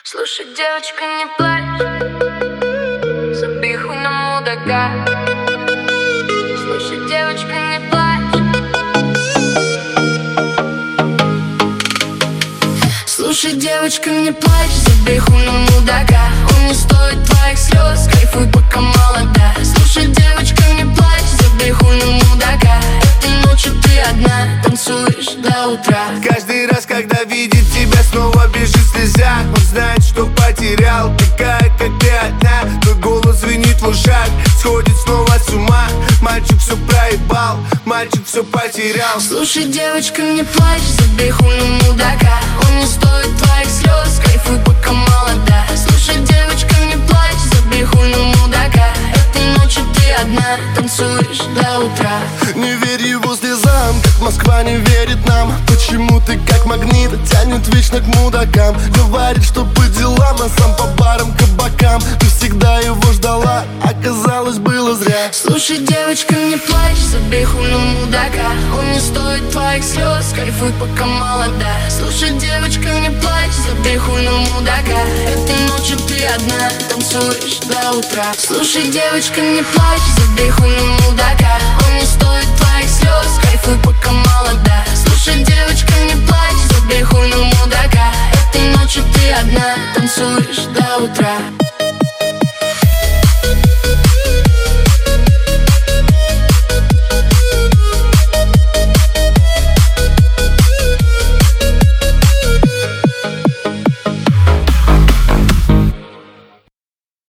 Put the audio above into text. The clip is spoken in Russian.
Слушай, девочка, не плачь, забей хуй на мудака. Слушай, девочка, не плачь. Слушай, девочка, не плачь, забей хуй на мудака. Он не стоит твоих слез, кайфуй, пока молода. Слушай, девочка, не плачь, забей хуй на мудака. Этой ночью ты одна, танцуешь до утра. Каждый раз, когда видит тебя, снова бежит в слезах. Он знает, что потерял, такая, как ты одна. Твой голос звенит в ушах, сходит снова с ума. Мальчик все проебал, мальчик все потерял. Слушай, девочка, не плачь, забей хуй на мудака. Он не стоит твоих слез, кайфуй, пока молода. Слушай, девочка, не плачь, забей хуй на мудака. Этой ночью ты одна, танцуешь до утра. Не верь его слезам, как Москва не верит нам. Почему ты как магнит тянет вечно к мудакам? Говорит, что по делам, а сам по барам, кабакам. Ты всегда его ждала, оказалось, было зря. Слушай, девочка, не плачь, забей хуй на мудака. Он не стоит твоих слез, кайфуй, пока молода. Слушай, девочка, не плачь, забей хуй на мудака. Этой ночью ты одна, танцуешь до утра. Слушай, девочка, не плачь, забей хуй на мудака. Он не стоит твоих слез, кайфуй, пока молода. Слушай, девочка, не плачь, забей хуй на мудака. Этой ночью ты одна, танцуешь